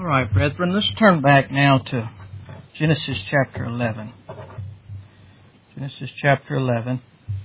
All right, brethren, let's turn back now to Genesis chapter 11. Genesis chapter 11.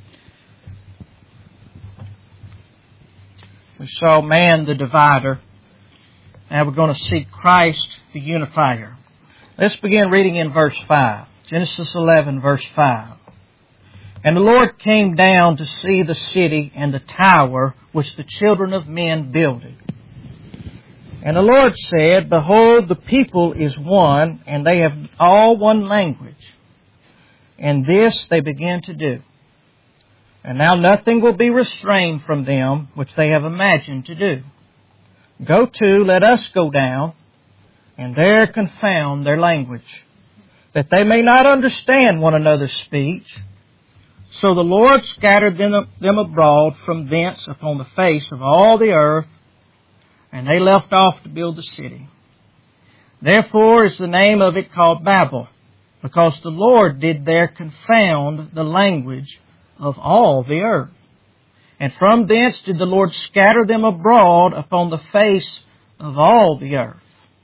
We saw man the divider. Now we're going to see Christ the unifier. Let's begin reading in verse 5. Genesis 11, verse 5. And the Lord came down to see the city and the tower which the children of men builded. And the Lord said, Behold, the people is one, and they have all one language. And this they began to do. And now nothing will be restrained from them which they have imagined to do. Go to, let us go down, and there confound their language, that they may not understand one another's speech. So the Lord scattered them abroad from thence upon the face of all the earth, and they left off to build the city. Therefore is the name of it called Babel, because the Lord did there confound the language of all the earth. And from thence did the Lord scatter them abroad upon the face of all the earth.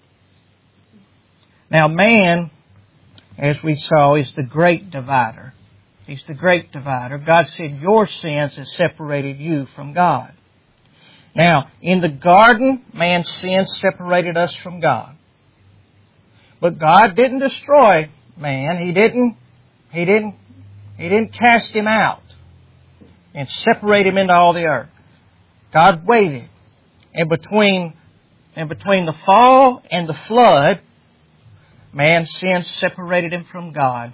Now man, as we saw, is the great divider. He's the great divider. God said, your sins have separated you from God. Now, in the garden, man's sin separated us from God. But God didn't destroy man. He didn't cast him out and separate him into all the earth. God waited. And between the fall and the flood, man's sin separated him from God,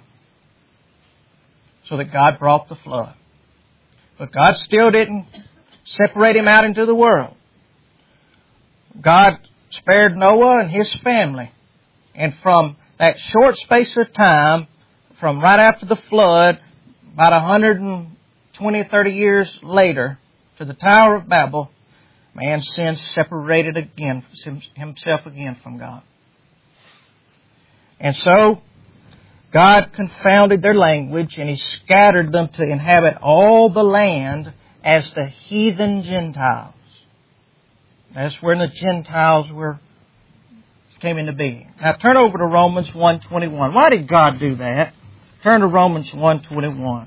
so that God brought the flood. But God still didn't separate him out into the world. God spared Noah and his family. And from that short space of time, from right after the flood, about 120, 30 years later, to the Tower of Babel, man's sin separated himself again from God. And so, God confounded their language, and He scattered them to inhabit all the land as the heathen Gentiles. That's where the Gentiles came into being. Now turn over to Romans 1:21. Why did God do that? Turn to Romans 1:21.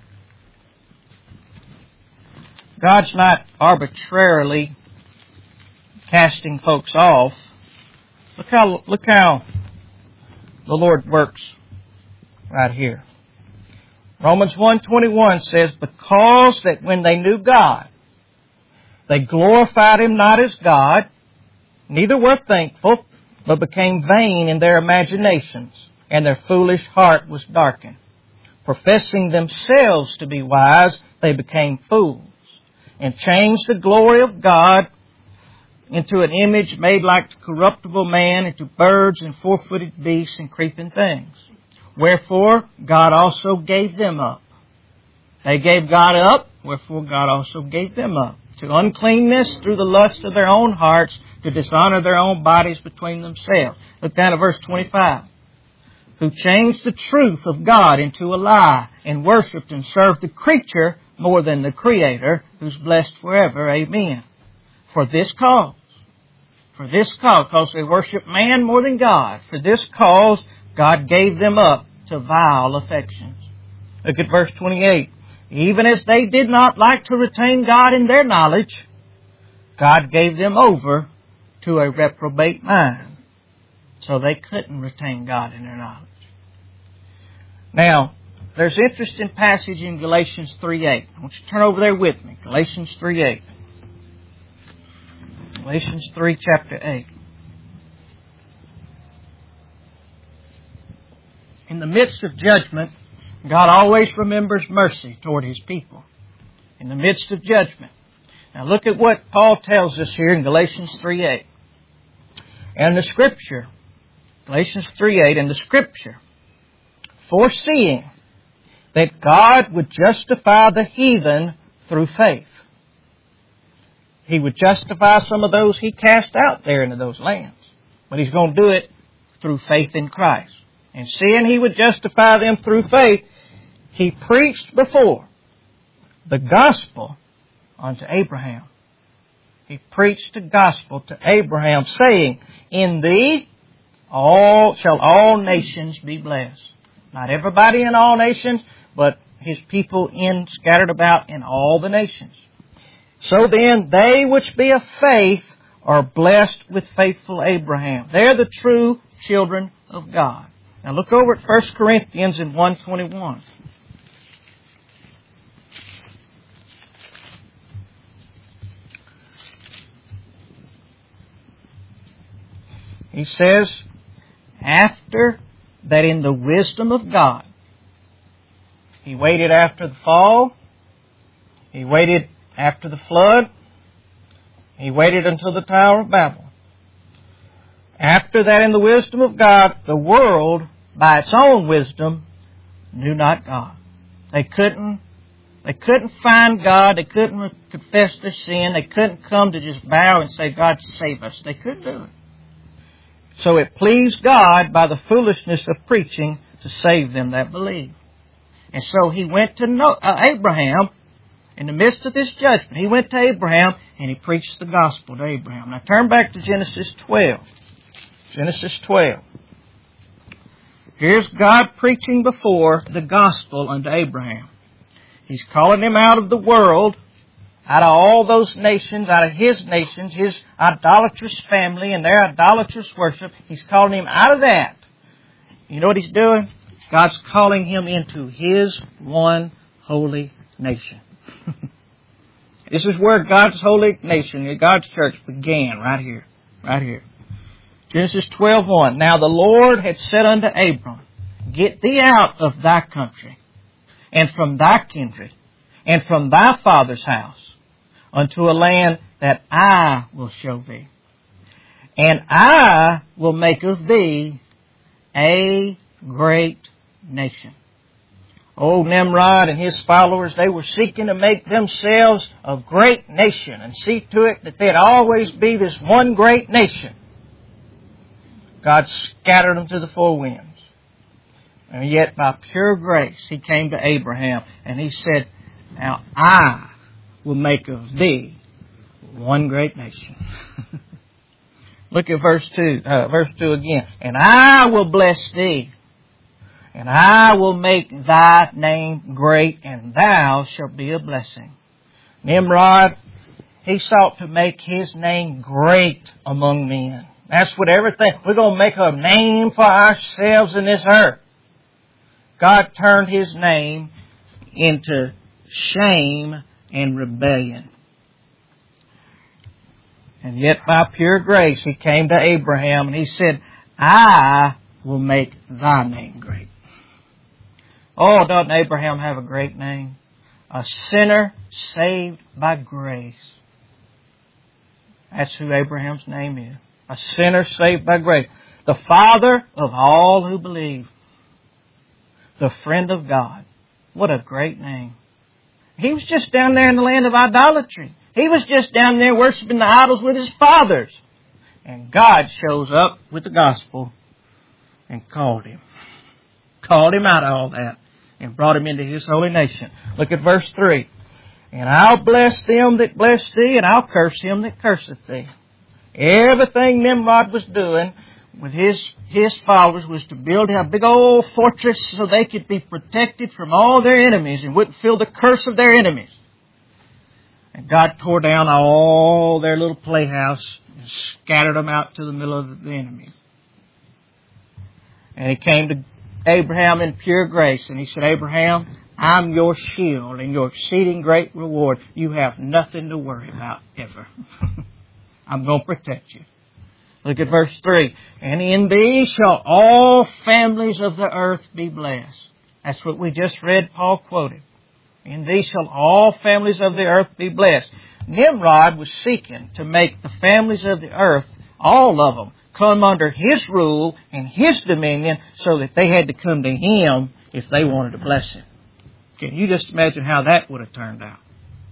God's not arbitrarily casting folks off. Look how the Lord works right here. Romans 1:21 says, Because that when they knew God, they glorified Him not as God, neither were thankful, but became vain in their imaginations, and their foolish heart was darkened. Professing themselves to be wise, they became fools, and changed the glory of God into an image made like corruptible man, into birds and four-footed beasts and creeping things. Wherefore, God also gave them up. They gave God up, wherefore God also gave them up. To uncleanness through the lust of their own hearts, to dishonor their own bodies between themselves. Look down at verse 25. Who changed the truth of God into a lie, and worshipped and served the creature more than the Creator, who's blessed forever. Amen. For this cause, because they worship man more than God, for this cause, God gave them up to vile affections. Look at verse 28. Even as they did not like to retain God in their knowledge, God gave them over to a reprobate mind. So they couldn't retain God in their knowledge. Now, there's an interesting passage in Galatians 3:8. I want you to turn over there with me. Galatians 3:8. Galatians 3, chapter 8. In the midst of judgment, God always remembers mercy toward His people. In the midst of judgment. Now look at what Paul tells us here in Galatians 3:8. And the Scripture, Galatians 3:8, and the Scripture, foreseeing that God would justify the heathen through faith. He would justify some of those He cast out there into those lands. But He's going to do it through faith in Christ. And seeing He would justify them through faith, He preached before the gospel unto Abraham. He preached the gospel to Abraham, saying, in thee shall all nations be blessed. Not everybody in all nations, but His people scattered about in all the nations. So then, they which be of faith are blessed with faithful Abraham. They're the true children of God. Now look over at 1 Corinthians in 1:21. He says, after that in the wisdom of God, He waited after the fall, He waited after the flood, He waited until the Tower of Babel. After that in the wisdom of God, the world, by its own wisdom, knew not God. They couldn't find God. They couldn't confess their sin. They couldn't come to just bow and say, God, save us. They couldn't do it. So it pleased God by the foolishness of preaching to save them that believe. And so He went to Abraham in the midst of this judgment. He went to Abraham and He preached the gospel to Abraham. Now turn back to Genesis 12. Genesis 12. Here's God preaching before the gospel unto Abraham. He's calling him out of the world, out of all those nations, out of his nations, his idolatrous family and their idolatrous worship. He's calling him out of that. You know what He's doing? God's calling him into His one holy nation. This is where God's holy nation, God's church began, right here. Right here. Genesis 12:1. Now the Lord had said unto Abram, get thee out of thy country, and from thy kindred, and from thy father's house, unto a land that I will show thee. And I will make of thee a great nation. Old Nimrod and his followers, they were seeking to make themselves a great nation and see to it that they'd always be this one great nation. God scattered them to the four winds. And yet by pure grace, He came to Abraham and He said, now I will make of thee one great nation. Look at verse 2 again. And I will bless thee, and I will make thy name great, and thou shalt be a blessing. Nimrod, he sought to make his name great among men. That's what everything, we're going to make a name for ourselves in this earth. God turned his name into shame and rebellion. And yet by pure grace He came to Abraham and He said, I will make thy name great. Oh, doesn't Abraham have a great name? A sinner saved by grace. That's who Abraham's name is. A sinner saved by grace. The father of all who believe. The friend of God. What a great name. He was just down there in the land of idolatry. He was just down there worshiping the idols with his fathers. And God shows up with the gospel and called him. Called him out of all that and brought him into His holy nation. Look at verse 3. And I'll bless them that bless thee, and I'll curse him that curseth thee. Everything Nimrod was doing with his followers was to build a big old fortress so they could be protected from all their enemies and wouldn't feel the curse of their enemies. And God tore down all their little playhouse and scattered them out to the middle of the enemies. And He came to Abraham in pure grace and He said, Abraham, I'm your shield and your exceeding great reward. You have nothing to worry about ever. I'm going to protect you. Look at verse 3. And in thee shall all families of the earth be blessed. That's what we just read, Paul quoted. In thee shall all families of the earth be blessed. Nimrod was seeking to make the families of the earth, all of them, come under his rule and his dominion so that they had to come to him if they wanted to bless him. Can you just imagine how that would have turned out?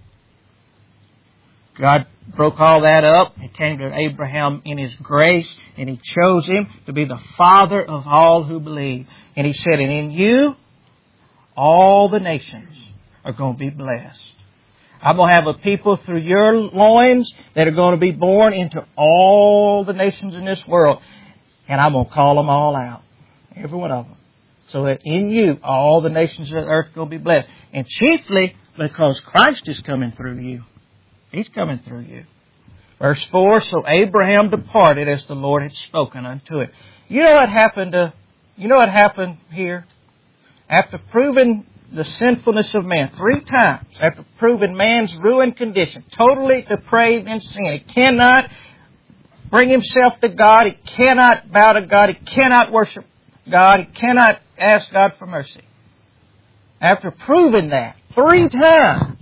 God broke all that up. He came to Abraham in His grace, and He chose him to be the father of all who believe. And He said, and in you, all the nations are going to be blessed. I'm going to have a people through your loins that are going to be born into all the nations in this world. And I'm going to call them all out. Every one of them. So that in you, all the nations of the earth will be blessed. And chiefly because Christ is coming through you. He's coming through you. Verse 4, so Abraham departed as the Lord had spoken unto him. You know what happened here? After proving the sinfulness of man 3 times, after proving man's ruined condition, totally depraved in sin, he cannot bring himself to God, he cannot bow to God, he cannot worship God, he cannot ask God for mercy. After proving that 3 times,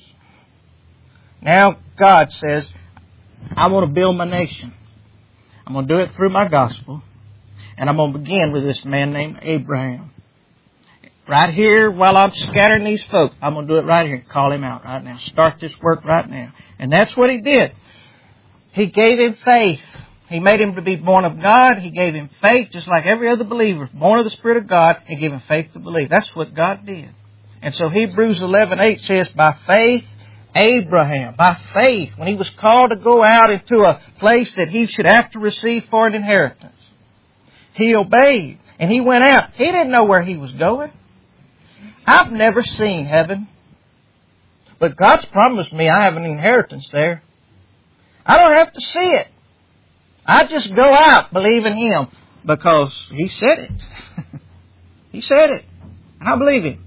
now God says, I want to build my nation. I'm going to do it through my gospel. And I'm going to begin with this man named Abraham. Right here, while I'm scattering these folks, I'm going to do it right here. Call him out right now. Start this work right now. And that's what he did. He gave him faith. He made him to be born of God. He gave him faith, just like every other believer, born of the Spirit of God, and gave him faith to believe. That's what God did. And so Hebrews 11:8 says, by faith, Abraham, by faith, when he was called to go out into a place that he should have to receive for an inheritance, he obeyed and he went out. He didn't know where he was going. I've never seen heaven, but God's promised me I have an inheritance there. I don't have to see it. I just go out believing Him because He said it. He said it. And I believe Him.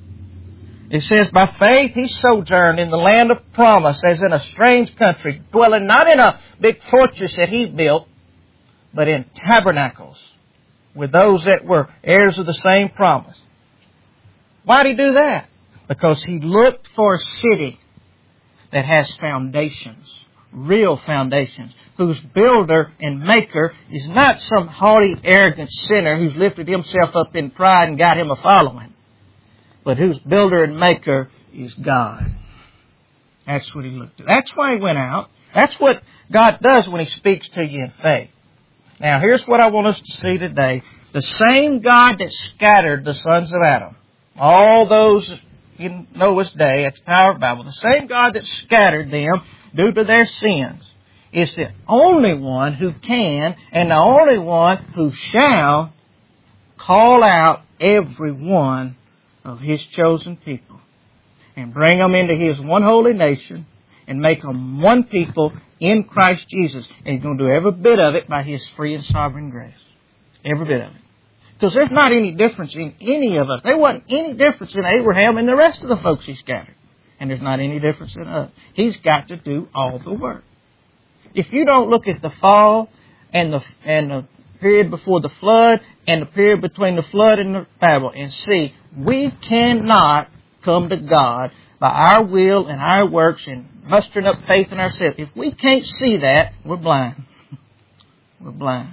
It says, by faith he sojourned in the land of promise as in a strange country, dwelling not in a big fortress that he built, but in tabernacles with those that were heirs of the same promise. Why did he do that? Because he looked for a city that has foundations, real foundations, whose builder and maker is not some haughty, arrogant sinner who's lifted himself up in pride and got him a following, but whose builder and maker is God. That's what he looked at. That's why he went out. That's what God does when He speaks to you in faith. Now, here's what I want us to see today. The same God that scattered the sons of Adam, all those in Noah's day, that's the power of the Bible, the same God that scattered them due to their sins is the only one who can and the only one who shall call out every one of His chosen people and bring them into His one holy nation and make them one people in Christ Jesus. And He's going to do every bit of it by His free and sovereign grace. Every bit of it. Because there's not any difference in any of us. There wasn't any difference in Abraham and the rest of the folks He scattered. And there's not any difference in us. He's got to do all the work. If you don't look at the fall and the period before the flood and the period between the flood and the Bible and see, we cannot come to God by our will and our works and mustering up faith in ourselves. If we can't see that, we're blind. We're blind.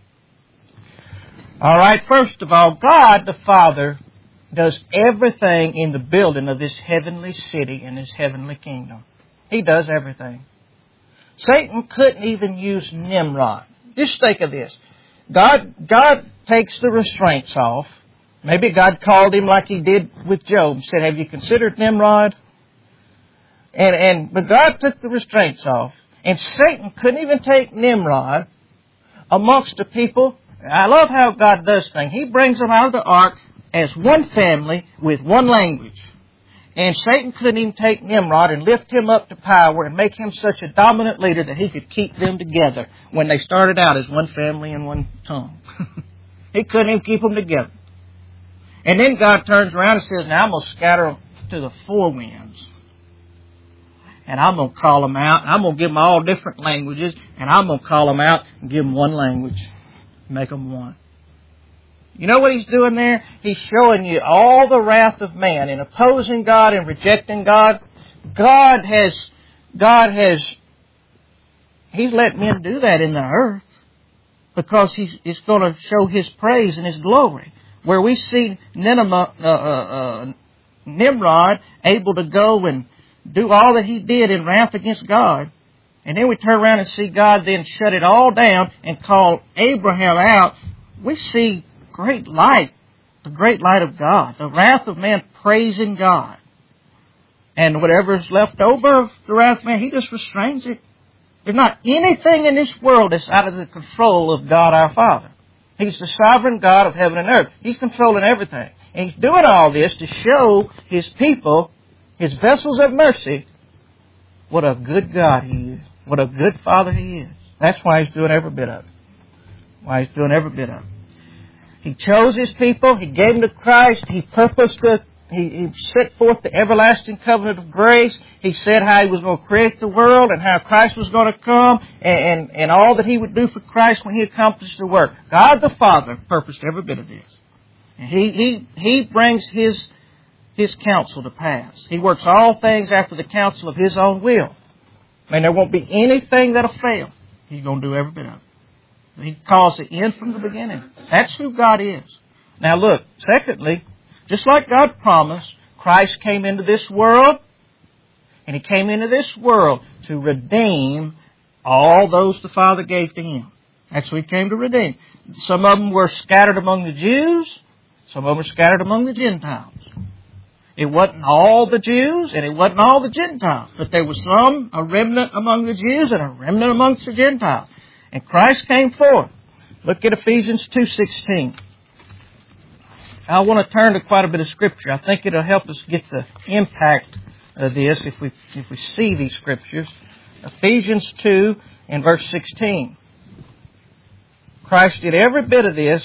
All right, first of all, God the Father does everything in the building of this heavenly city and this heavenly kingdom. He does everything. Satan couldn't even use Nimrod. Just think of this. God takes the restraints off. Maybe God called him like He did with Job. Said, have you considered Nimrod? But God took the restraints off. And Satan couldn't even take Nimrod amongst the people. I love how God does things. He brings them out of the ark as one family with one language. And Satan couldn't even take Nimrod and lift him up to power and make him such a dominant leader that he could keep them together when they started out as one family and one tongue. He couldn't even keep them together. And then God turns around and says, now I'm going to scatter them to the four winds. And I'm going to call them out. And I'm going to give them all different languages. And I'm going to call them out and give them one language. Make them one. You know what He's doing there? He's showing you all the wrath of man in opposing God and rejecting God. He's let men do that in the earth because He's going to show His praise and His glory. Where we see Nimrod able to go and do all that he did in wrath against God. And then we turn around and see God then shut it all down and call Abraham out. We see great light, the great light of God, the wrath of man praising God. And whatever's left over of the wrath of man, He just restrains it. There's not anything in this world that's out of the control of God our Father. He's the sovereign God of heaven and earth. He's controlling everything. And He's doing all this to show His people, His vessels of mercy, what a good God He is. What a good Father He is. That's why He's doing every bit of it. Why He's doing every bit of it. He chose His people. He gave them to Christ. He purposed it. He set forth the everlasting covenant of grace. He said how He was going to create the world and how Christ was going to come and all that He would do for Christ when He accomplished the work. God the Father purposed every bit of this. And He brings His counsel to pass. He works all things after the counsel of His own will. I mean, there won't be anything that'll fail. He's going to do every bit of it. He calls the end from the beginning. That's who God is. Now look, secondly, just like God promised, Christ came into this world, and He came into this world to redeem all those the Father gave to Him. That's what He came to redeem. Some of them were scattered among the Jews. Some of them were scattered among the Gentiles. It wasn't all the Jews, and it wasn't all the Gentiles. But there was a remnant among the Jews and a remnant amongst the Gentiles. And Christ came forth. Look at Ephesians 2:16. I want to turn to quite a bit of Scripture. I think it'll help us get the impact of this if we see these Scriptures. Ephesians 2 and verse 16. Christ did every bit of this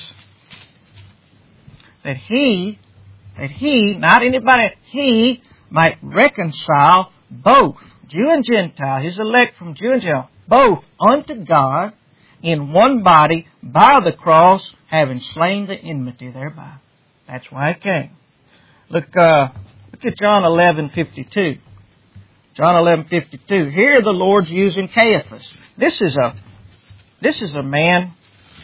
that He, not anybody, He might reconcile both Jew and Gentile, His elect from Jew and Gentile, both unto God in one body by the cross, having slain the enmity thereby. That's why He came. Look at John 11:52. John 11:52. Here the Lord's using Caiaphas. This is a man.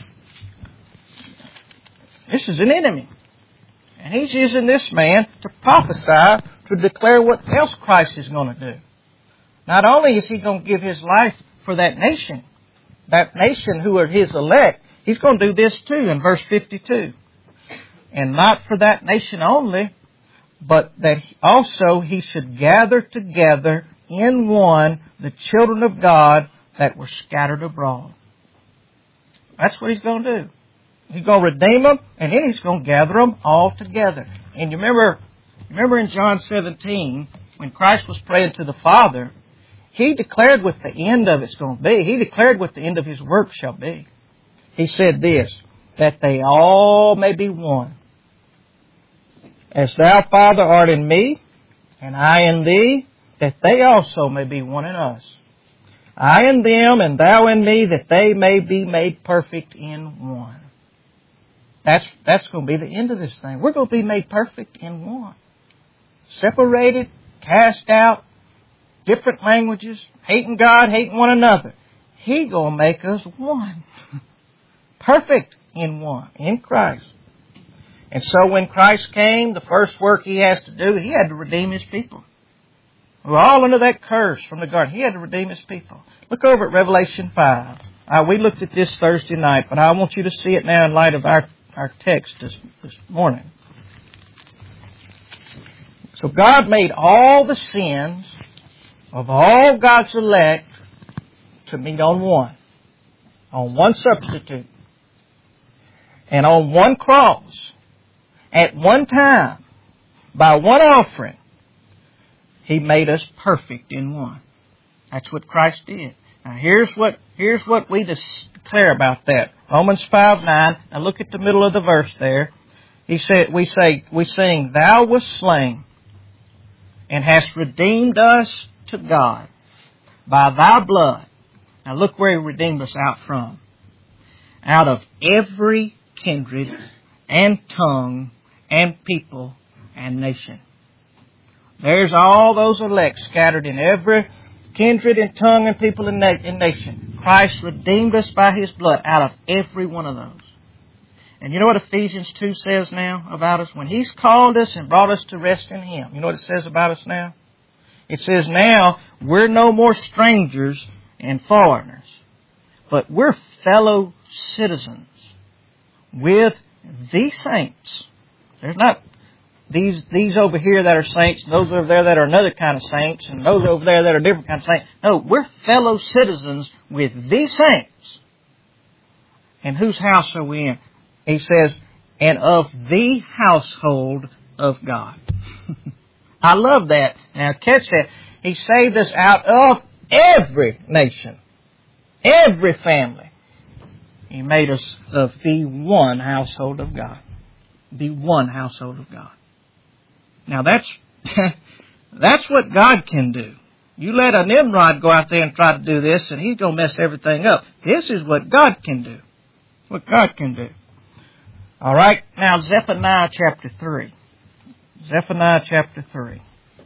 This is an enemy. And He's using this man to prophesy, to declare what else Christ is going to do. Not only is He going to give His life for that nation who are His elect, He's going to do this too in verse 52. And not for that nation only, but that also He should gather together in one the children of God that were scattered abroad. That's what He's going to do. He's going to redeem them, and then He's going to gather them all together. And you remember in John 17, when Christ was praying to the Father, He declared what the end of it's going to be. He declared what the end of His work shall be. He said this, that they all may be one. As Thou, Father, art in me, and I in Thee, that they also may be one in us. I in them, and Thou in me, that they may be made perfect in one. That's going to be the end of this thing. We're going to be made perfect in one. Separated, cast out, different languages, hating God, hating one another. He's going to make us one. Perfect in one, in Christ. And so when Christ came, the first work He has to do, He had to redeem His people. We're all under that curse from the garden. He had to redeem His people. Look over at Revelation 5. We looked at this Thursday night, but I want you to see it now in light of our text this morning. So God made all the sins of all God's elect to meet on one substitute, and on one cross, at one time, by one offering. He made us perfect in one. That's what Christ did. Now here's what we declare about that. Romans 5:9. Now look at the middle of the verse there. We sing, Thou wast slain, and hast redeemed us to God by Thy blood. Now look where He redeemed us out from. Out of every kindred and tongue and people and nation. There's all those elect scattered in every kindred and tongue and people and nation. Christ redeemed us by His blood out of every one of those. And you know what Ephesians 2 says now about us? When He's called us and brought us to rest in Him, you know what it says about us now? It says now we're no more strangers and foreigners, but we're fellow citizens with the saints. There's not these over here that are saints, and those over there that are another kind of saints, and those over there that are different kind of saints. No, we're fellow citizens with these saints. And whose house are we in? He says, and of the household of God. I love that. Now catch that. He saved us out of every nation, every family. He made us of the one household of God. The one household of God. Now that's what God can do. You let a Nimrod go out there and try to do this, and he's going to mess everything up. This is what God can do. What God can do. All right, now Zephaniah chapter 3. Zephaniah chapter 3.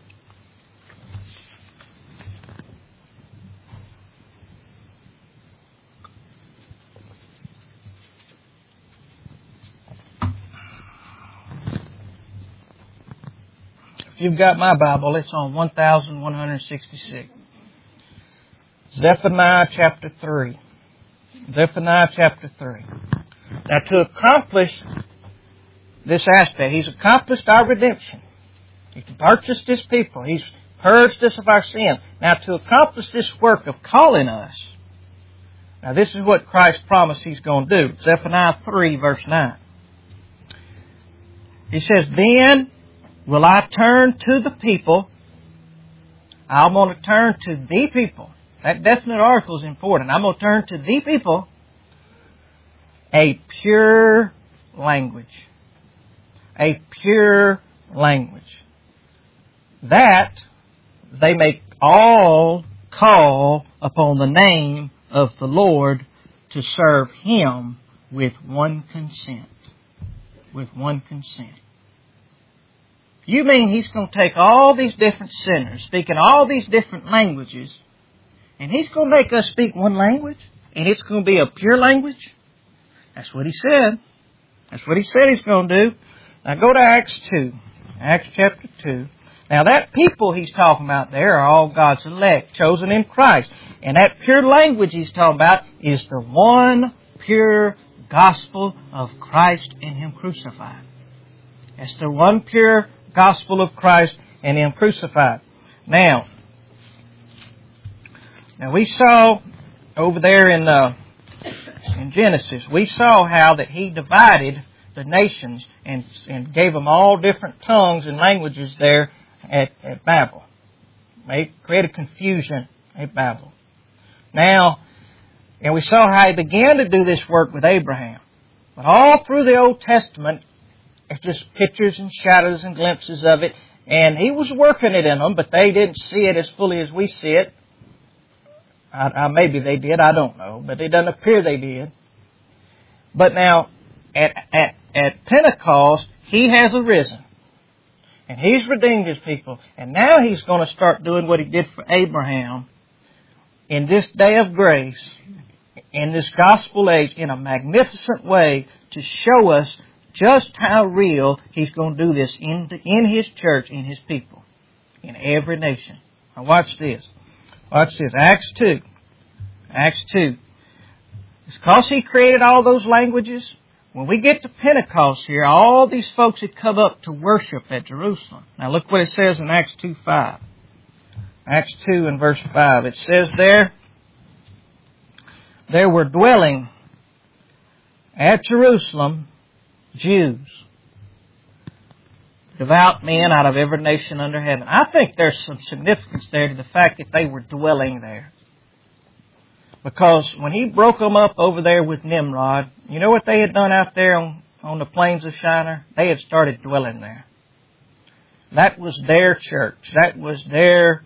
If you've got my Bible, it's on 1166. Zephaniah chapter 3. Zephaniah chapter 3. Now to accomplish this aspect, He's accomplished our redemption. He's purchased His people. He's purged us of our sin. Now to accomplish this work of calling us, now this is what Christ promised He's going to do. Zephaniah 3 verse 9. He says, then will I turn to the people. I'm going to turn to the people. That definite article is important. I'm going to turn to the people a pure language. A pure language. That they may all call upon the name of the Lord to serve Him with one consent. With one consent. You mean He's going to take all these different sinners, speaking all these different languages, and He's going to make us speak one language? And it's going to be a pure language? That's what He said. That's what He said He's going to do. Now go to Acts 2. Acts chapter 2. Now that people He's talking about there are all God's elect, chosen in Christ. And that pure language He's talking about is the one pure gospel of Christ and Him crucified. That's the one pure gospel of Christ and Him crucified. Now we saw over there in Genesis, we saw how that He divided the nations and gave them all different tongues and languages there at Babel. They created confusion at Babel. Now, and we saw how He began to do this work with Abraham. But all through the Old Testament, it's just pictures and shadows and glimpses of it. And He was working it in them, but they didn't see it as fully as we see it. Maybe they did, I don't know. But it doesn't appear they did. But now, at Pentecost, He has arisen. And He's redeemed His people. And now He's going to start doing what He did for Abraham in this day of grace, in this gospel age, in a magnificent way to show us just how real He's going to do this in His church, in His people, in every nation. Now watch this. Watch this. Acts 2. Acts 2. It's because He created all those languages. When we get to Pentecost here, all these folks had come up to worship at Jerusalem. Now look what it says in Acts 2:5. Acts 2 and verse 5. It says there were dwelling at Jerusalem Jews, devout men out of every nation under heaven. I think there's some significance there to the fact that they were dwelling there. Because when He broke them up over there with Nimrod, you know what they had done out there on the plains of Shinar? They had started dwelling there. That was their church. That was their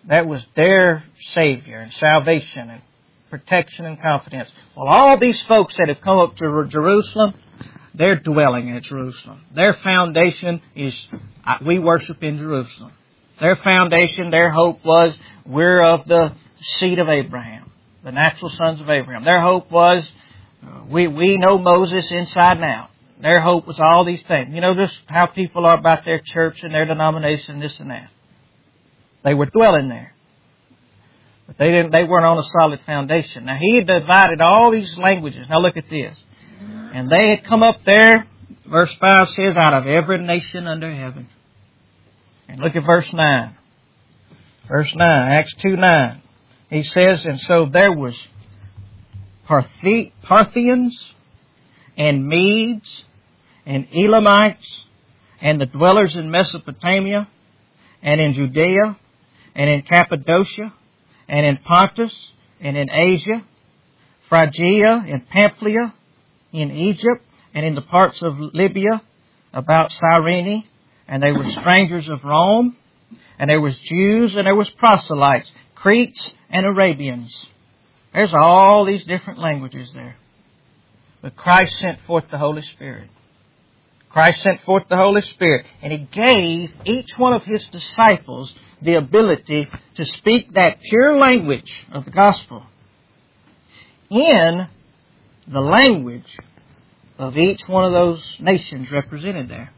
Savior and salvation and protection and confidence. Well, all these folks that have come up to Jerusalem, they're dwelling at Jerusalem. Their foundation is, we worship in Jerusalem. Their foundation, their hope was, we're of the seed of Abraham, the natural sons of Abraham. Their hope was, we know Moses inside and out. Their hope was all these things. You know just how people are about their church and their denomination, this and that. They were dwelling there. But they weren't on a solid foundation. Now He had divided all these languages. Now look at this. And they had come up there Verse 5 says, out of every nation under heaven. And look at verse 9. Verse 9, Acts 2:9. He says, and so there was Parthians and Medes and Elamites and the dwellers in Mesopotamia and in Judea and in Cappadocia and in Pontus and in Asia, Phrygia and Pamphylia, in Egypt and in the parts of Libya about Cyrene, and they were strangers of Rome, and there was Jews and there was proselytes, Cretes and Arabians. There's all these different languages there. But Christ sent forth the Holy Spirit. Christ sent forth the Holy Spirit, and He gave each one of His disciples the ability to speak that pure language of the gospel in the language of each one of those nations represented there.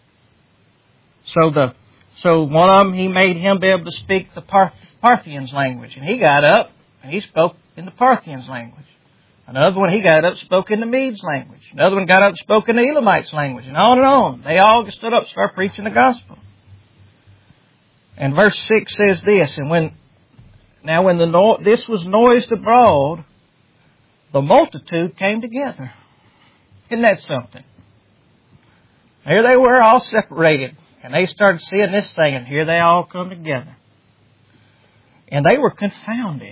So one of them, He made him be able to speak the Parthians language, and he got up and he spoke in the Parthians language. Another one, he got up and spoke in the Medes language. Another one got up and spoke in the Elamites language, and on and on. They all stood up and started preaching the gospel. And verse 6 says this, and when this was noised abroad, the multitude came together. Isn't that something? Here they were all separated, and they started seeing this thing, and here they all come together. And they were confounded.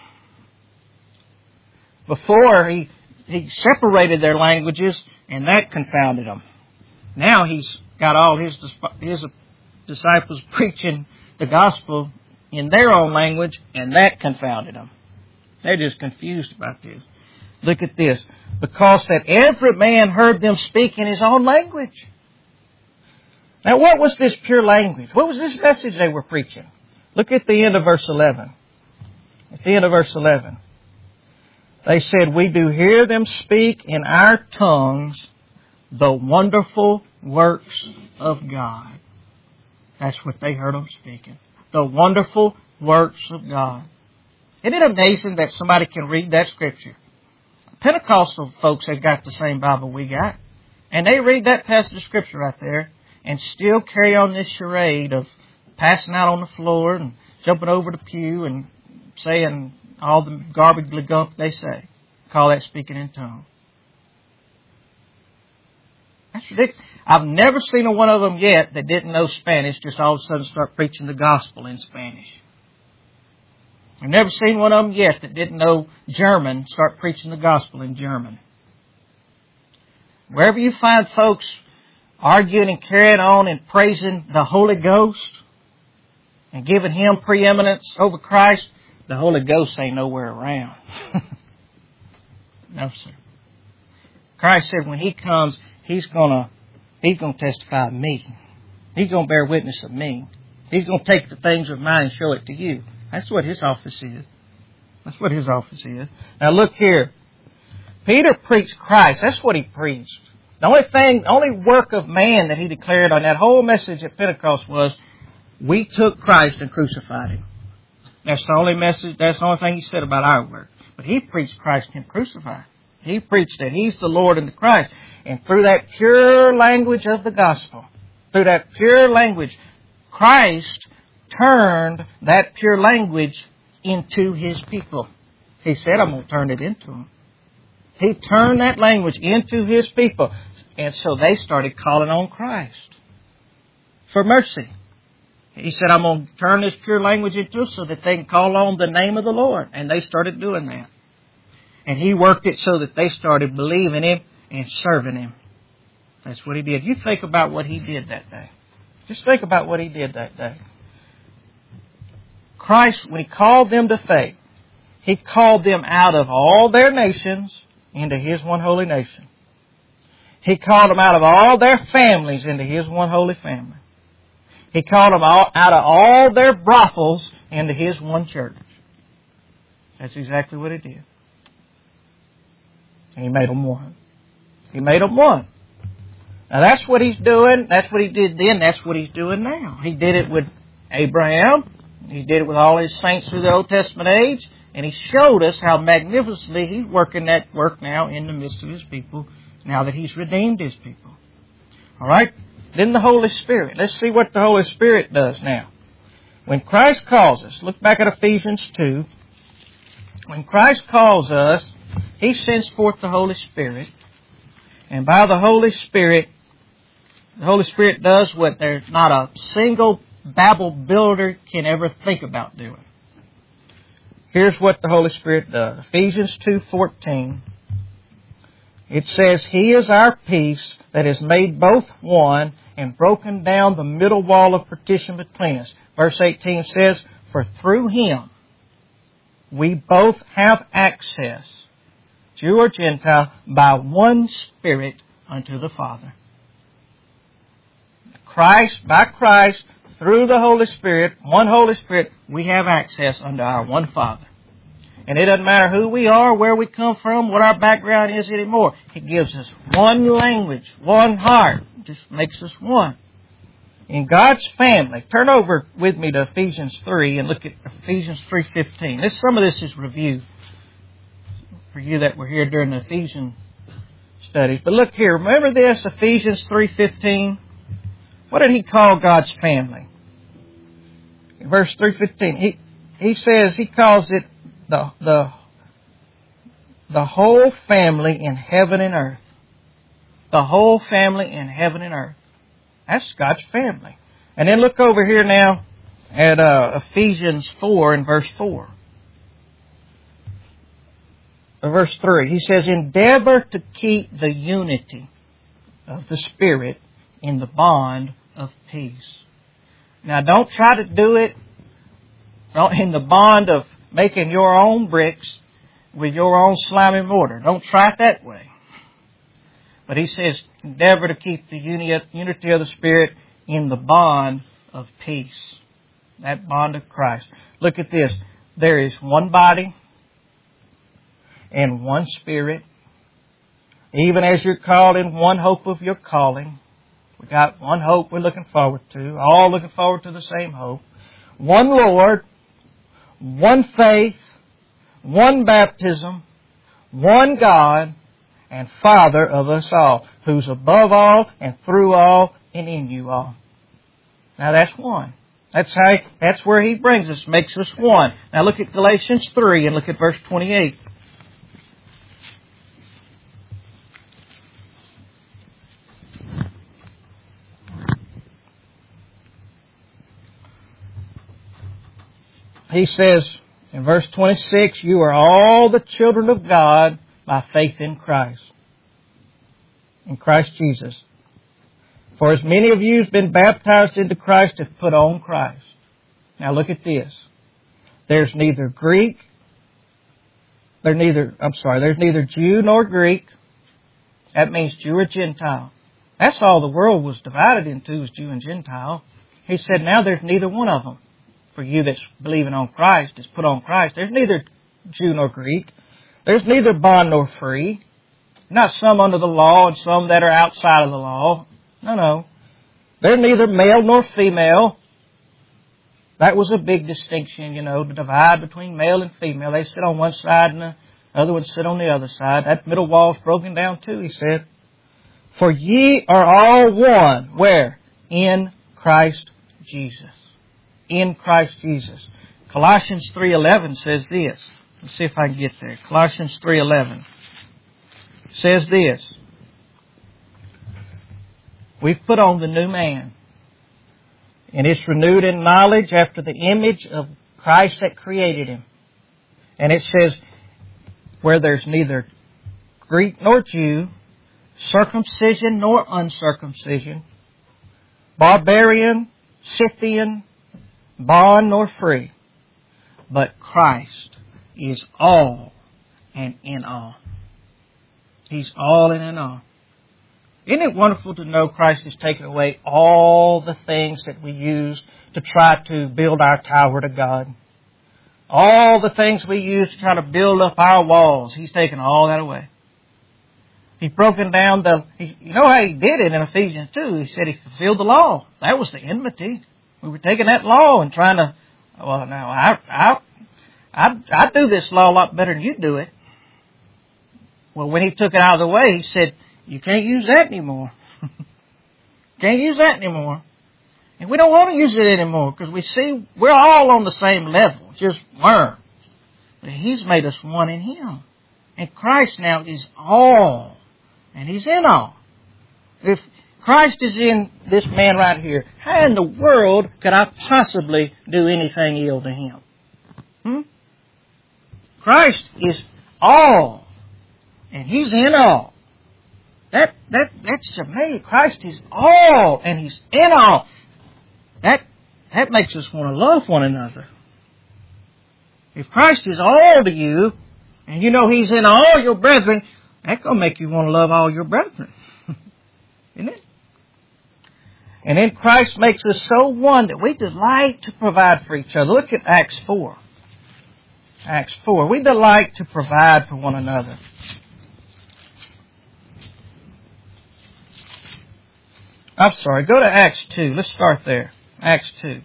Before, he separated their languages, and that confounded them. Now He's got all His disciples preaching the gospel in their own language, and that confounded them. They're just confused about this. Look at this. Because that every man heard them speak in his own language. Now, what was this pure language? What was this message they were preaching? Look at the end of verse 11. At the end of verse 11. They said, we do hear them speak in our tongues the wonderful works of God. That's what they heard them speaking. The wonderful works of God. Isn't it amazing that somebody can read that scripture? Pentecostal folks have got the same Bible we got. And they read that passage of scripture right there and still carry on this charade of passing out on the floor and jumping over the pew and saying all the garbage gump they say. Call that speaking in tongues. That's ridiculous. I've never seen a one of them yet that didn't know Spanish just all of a sudden start preaching the gospel in Spanish. I've never seen one of them yet that didn't know German start preaching the gospel in German. Wherever you find folks arguing and carrying on and praising the Holy Ghost and giving Him preeminence over Christ, the Holy Ghost ain't nowhere around. No, sir. Christ said when He comes, He's going to testify of me. He's going to bear witness of me. He's going to take the things of mine and show it to you. That's what His office is. That's what His office is. Now look here. Peter preached Christ. That's what he preached. The only work of man that he declared on that whole message at Pentecost was, we took Christ and crucified Him. That's the only message, that's the only thing he said about our work. But he preached Christ and Him crucified. He preached that He's the Lord and the Christ. And through that pure language of the gospel, through that pure language, Christ turned that pure language into His people. He said, I'm going to turn it into them. He turned that language into His people. And so they started calling on Christ for mercy. He said, I'm going to turn this pure language into it so that they can call on the name of the Lord. And they started doing that. And He worked it so that they started believing Him and serving Him. That's what He did. You think about what He did that day. Just think about what He did that day. Christ, when He called them to faith, He called them out of all their nations into His one holy nation. He called them out of all their families into His one holy family. He called them out of all their brothels into His one church. That's exactly what He did. And He made them one. He made them one. Now that's what He's doing. That's what He did then. That's what He's doing now. He did it with Abraham. He did it with all His saints through the Old Testament age. And He showed us how magnificently He's working that work now in the midst of His people, now that He's redeemed His people. All right? Then the Holy Spirit. Let's see what the Holy Spirit does now. When Christ calls us, look back at Ephesians 2. When Christ calls us, He sends forth the Holy Spirit. And by the Holy Spirit does what there's not a single Babel builder can ever think about doing. Here's what the Holy Spirit does. Ephesians 2:14. It says, He is our peace that has made both one and broken down the middle wall of partition between us. Verse 18 says, For through Him we both have access, Jew or Gentile, by one Spirit unto the Father. By Christ, through the Holy Spirit, one Holy Spirit, we have access unto our one Father. And it doesn't matter who we are, where we come from, what our background is anymore. He gives us one language, one heart. It just makes us one. In God's family, turn over with me to Ephesians 3 and look at Ephesians 3:15. Some of this is review for you that were here during the Ephesian studies. But look here, remember this, Ephesians 3:15? What did He call God's family? In verse 3:15, He says, He calls it the whole family in heaven and earth. The whole family in heaven and earth. That's God's family. And then look over here now at Ephesians 4 and verse 4. Verse 3. He says, Endeavor to keep the unity of the Spirit in the bond of peace. Now don't try to do it in the bond of making your own bricks with your own slimy mortar. Don't try it that way. But He says, endeavor to keep the unity of the Spirit in the bond of peace. That bond of Christ. Look at this. There is one body and one Spirit. Even as you're called in one hope of your calling. We got one hope we're looking forward to. All looking forward to the same hope. One Lord. One faith, one baptism, one God, and Father of us all, who's above all and through all and in you all. Now that's one. That's where He brings us, makes us one. Now look at Galatians 3 and look at verse 28. He says in verse 26, You are all the children of God by faith in Christ. In Christ Jesus. For as many of you have been baptized into Christ have put on Christ. Now look at this. There's neither Jew nor Greek. That means Jew or Gentile. That's all the world was divided into, was Jew and Gentile. He said now there's neither one of them. For you that's believing on Christ, that's put on Christ, there's neither Jew nor Greek. There's neither bond nor free. Not some under the law and some that are outside of the law. No. There's neither male nor female. That was a big distinction, the divide between male and female. They sit on one side and the other ones sit on the other side. That middle wall's broken down too, He said. For ye are all one. Where? In Christ Jesus. In Christ Jesus. Colossians 3:11 says this. Let's see if I can get there. Colossians 3:11 says this. We've put on the new man. And it's renewed in knowledge after the image of Christ that created him. And it says, where there's neither Greek nor Jew, circumcision nor uncircumcision, barbarian, Scythian, bond nor free, but Christ is all and in all. He's all and in all. Isn't it wonderful to know Christ has taken away all the things that we use to try to build our tower to God? All the things we use to try to build up our walls, He's taken all that away. He's broken down you know how He did it in Ephesians 2? He said He fulfilled the law. That was the enmity. We were taking that law and trying to, I do this law a lot better than you do it. Well, when He took it out of the way, He said, you can't use that anymore. Can't use that anymore. And we don't want to use it anymore because we see we're all on the same level, just worms. But He's made us one in Him. And Christ now is all. And He's in all. If Christ is in this man right here, how in the world could I possibly do anything ill to him? Christ is all. And He's in all. That's amazing. Christ is all. And He's in all. That makes us want to love one another. If Christ is all to you, and you know He's in all your brethren, that's going to make you want to love all your brethren. Isn't it? And then Christ makes us so one that we delight to provide for each other. Look at Acts 4. Acts 4. We delight to provide for one another. I'm sorry. Go to Acts 2. Let's start there. Acts 2.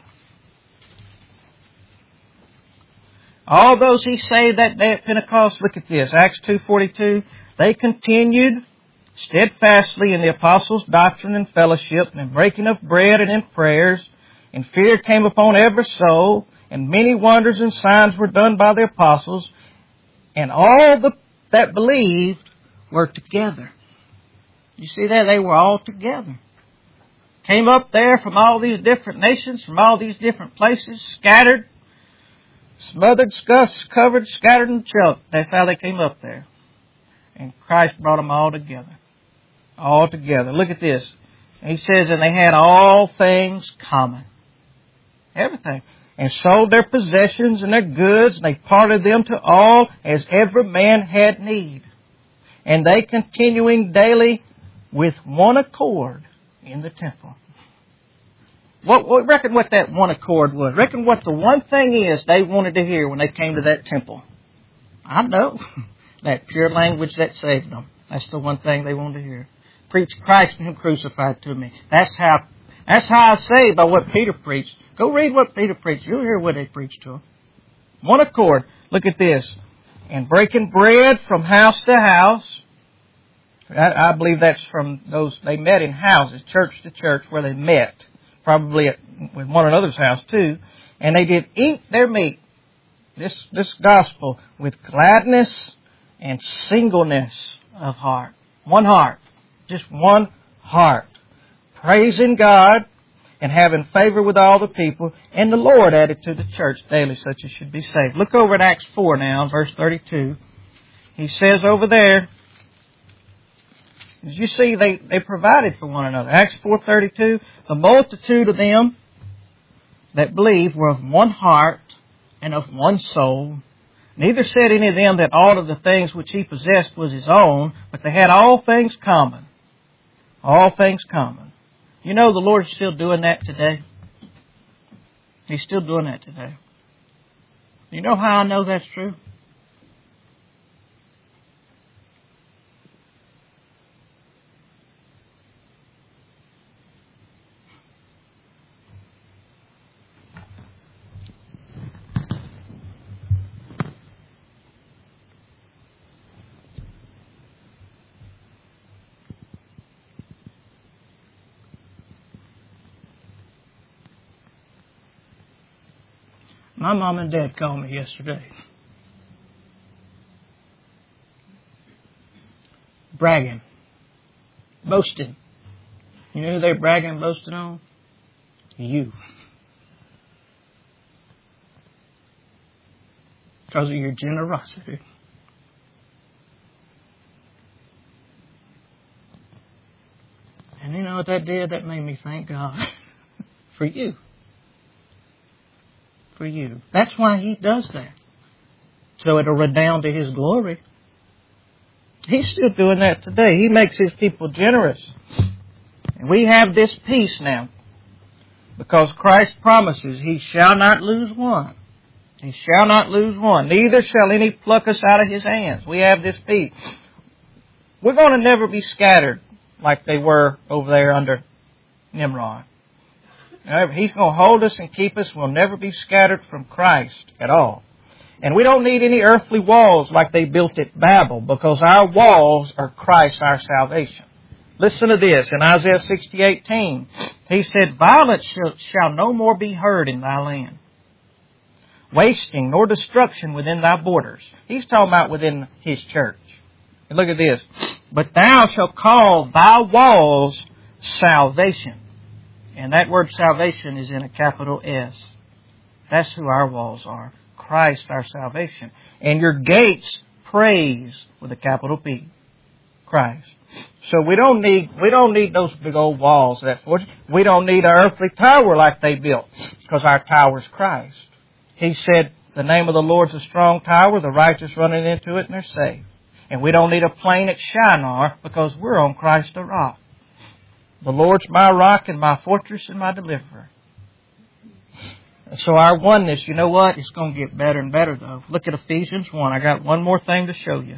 All those He saved that day at Pentecost, look at this. Acts 2:42. They continued steadfastly in the apostles' doctrine and fellowship, and in breaking of bread and in prayers, and fear came upon every soul, and many wonders and signs were done by the apostles, and all that believed were together. You see that? They were all together. Came up there from all these different nations, from all these different places, scattered, smothered, scuffed, covered, scattered, and choked. That's how they came up there. And Christ brought them all together. All together. Look at this. He says, and they had all things common. Everything. And sold their possessions and their goods, and they parted them to all as every man had need. And they continuing daily with one accord in the temple. Reckon what that one accord was. Reckon what the one thing is they wanted to hear when they came to that temple. I know. That pure language that saved them. That's the one thing they wanted to hear. Preach Christ and Him crucified to me. That's how I saved, by what Peter preached. Go read what Peter preached. You'll hear what they preached to him. One accord. Look at this. And breaking bread from house to house. I believe that's from those, they met in houses, church to church, where they met. Probably with one another's house too. And they did eat their meat. This gospel with gladness and singleness of heart. One heart. Just one heart. Praising God and having favor with all the people. And the Lord added to the church daily such as should be saved. Look over at Acts 4 now, verse 32. He says over there, as you see, they provided for one another. Acts 4:32, the multitude of them that believed were of one heart and of one soul. Neither said any of them that all of the things which he possessed was his own, but they had all things common. All things common. You know the Lord's still doing that today. He's still doing that today. You know how I know that's true? My mom and dad called me yesterday. Bragging. Boasting. You know who they're bragging and boasting on? You. Because of your generosity. And you know what that did? That made me thank God for you. For you. That's why He does that. So it'll redound to His glory. He's still doing that today. He makes His people generous. And we have this peace now. Because Christ promises He shall not lose one. He shall not lose one. Neither shall any pluck us out of His hands. We have this peace. We're going to never be scattered like they were over there under Nimrod. He's going to hold us and keep us. We'll never be scattered from Christ at all. And we don't need any earthly walls like they built at Babel, because our walls are Christ, our salvation. Listen to this. In Isaiah 60:18, he said, violence shall no more be heard in thy land, wasting nor destruction within thy borders. He's talking about within his church. And look at this. But thou shalt call thy walls salvation. And that word salvation is in a capital S. That's who our walls are. Christ, our salvation. And your gates, praise, with a capital P. Christ. So we don't need those big old walls. We don't need an earthly tower like they built, because our tower is Christ. He said, the name of the Lord's a strong tower, the righteous running into it and they're safe. And we don't need a plain at Shinar, because we're on Christ the rock. The Lord's my rock and my fortress and my deliverer. So our oneness, you know what? It's going to get better and better, though. Look at Ephesians 1. I got one more thing to show you.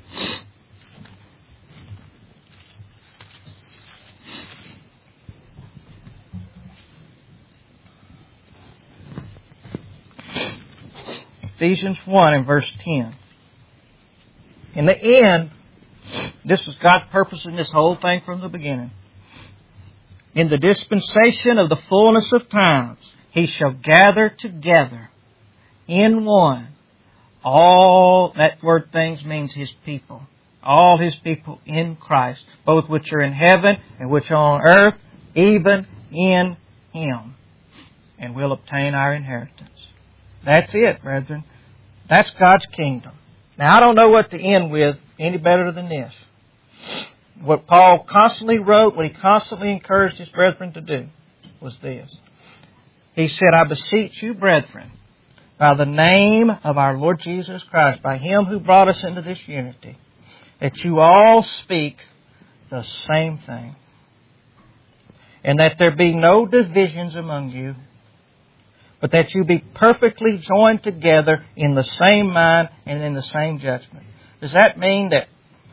Ephesians 1 and verse 10. In the end, this was God's purpose in this whole thing from the beginning. In the dispensation of the fullness of times, He shall gather together in one all, that word things means His people. All His people in Christ, both which are in heaven and which are on earth, even in Him. And we'll obtain our inheritance. That's it, brethren. That's God's kingdom. Now, I don't know what to end with any better than this. What Paul constantly wrote, what he constantly encouraged his brethren to do, was this. He said, I beseech you, brethren, by the name of our Lord Jesus Christ, by Him who brought us into this unity, that you all speak the same thing, and that there be no divisions among you, but that you be perfectly joined together in the same mind and in the same judgment. Does that mean that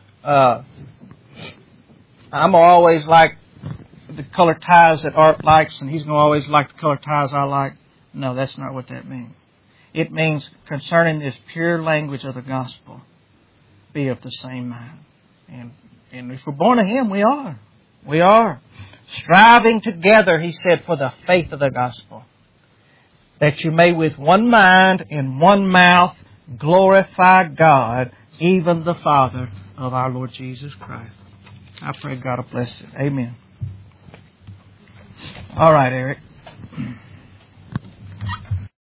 I'm always like the color ties that Art likes and he's going to always like the color ties I like? No, that's not what that means. It means concerning this pure language of the gospel, be of the same mind. And if we're born of Him, we are. We are. Striving together, he said, for the faith of the gospel, that you may with one mind and one mouth glorify God, even the Father of our Lord Jesus Christ. I pray God will bless it. Amen. All right, Eric.